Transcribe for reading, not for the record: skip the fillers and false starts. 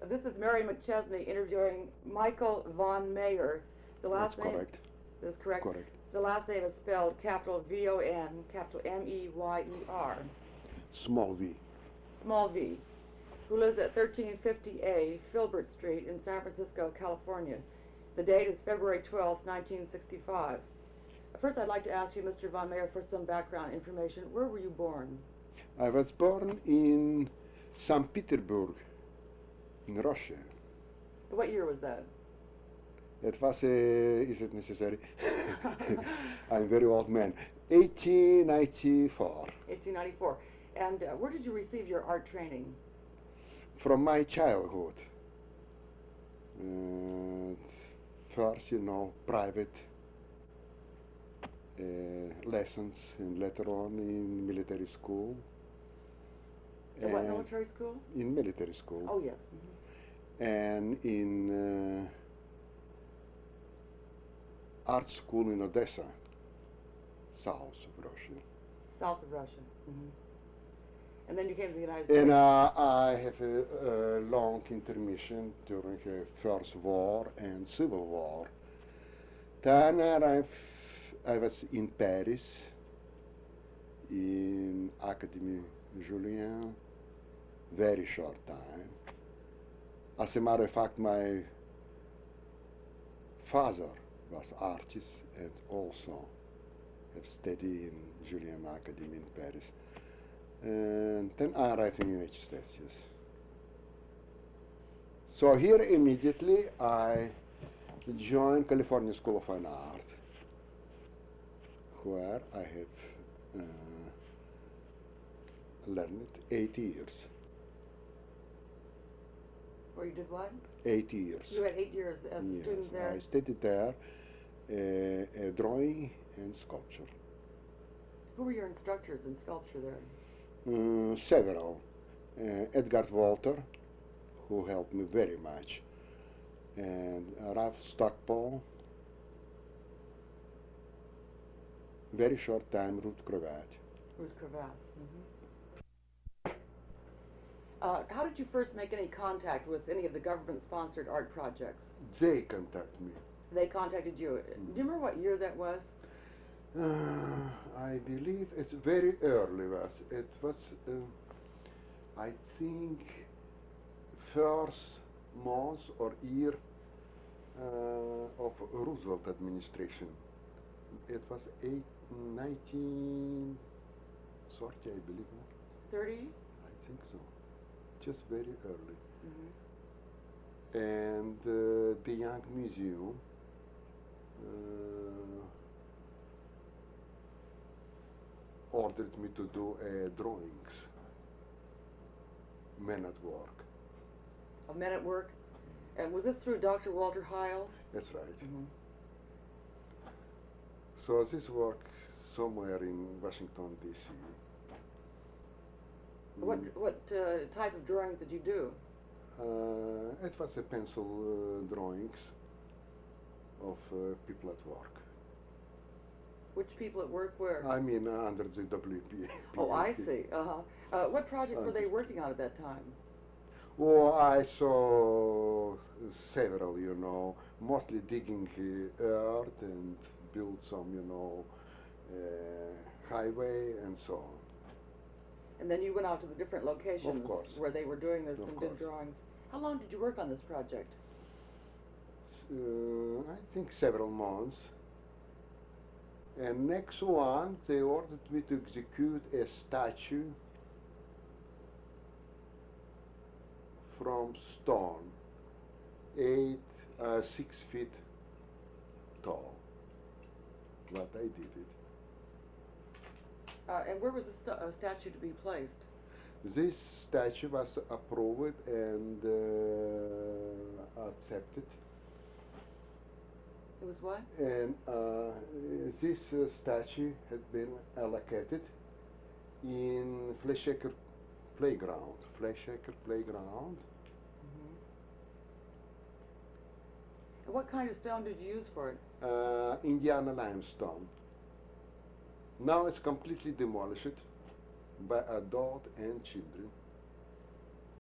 This is Mary McChesney interviewing Michael von Meyer. The last That's name correct. is correct. Correct. The last name is spelled capital V-O-N, capital M-E-Y-E-R, Small v. small v, who lives at 1350A Filbert Street in San Francisco, California. The date is February 12, 1965. First, I'd like to ask you, Mr. von Meyer, for some background information. Where were you born? I was born in St. Petersburg, in Russia. What year was that? It was, is it necessary? I'm a very old man. 1894. 1894. And where did you receive your art training? From my childhood. First, private lessons, and later on in military school. In what military school? In military school. Oh, yes. And in art school in Odessa, south of Russia. South of Russia. And then you came to the United States. And I have a long intermission during the First War and Civil War. Then I was in Paris, in Académie Julian, very short time. As a matter of fact, my father was artist and also have studied in Julian Academy in Paris. And then I arrived in the United States, yes. So here immediately I joined California School of Fine Art, where I have learned 8 years. Where you did what? 8 years. You had 8 years as a student there? I studied there drawing and sculpture. Who were your instructors in sculpture there? Several. Edgar Walter, who helped me very much, and Ralph Stockpole. Very short time, Ruth Cravath. Ruth Cravath. How did you first make any contact with any of the government-sponsored art projects? They contacted me. They contacted you. Do you remember what year that was? I believe it's very early. It was, I think, first month or year of Roosevelt administration. It was 1930, I believe. 30? I think so. Just very early. Mm-hmm. And the Young Museum ordered me to do drawings, Men at Work. Of Men at Work? And was this through Dr. Walter Heil? That's right. Mm-hmm. So this work somewhere in Washington, D.C. What type of drawings did you do? It was a pencil drawings of people at work. Which people at work were? I mean, under the WP. Oh, I see. What projects were they working on at that time? Well, I saw several, mostly digging earth and build some, highway and so on. And then you went out to the different locations Of course. where they were doing this Of and course. did drawings. How long did you work on this project? I think several months. And next one, they ordered me to execute a statue from stone, 6 feet tall. But I did it. And where was the statue to be placed? This statue was approved and accepted. It was what? And this statue has been allocated in Fleshaker Playground. Mm-hmm. And what kind of stone did you use for it? Indiana limestone. Now it's completely demolished by adult and children.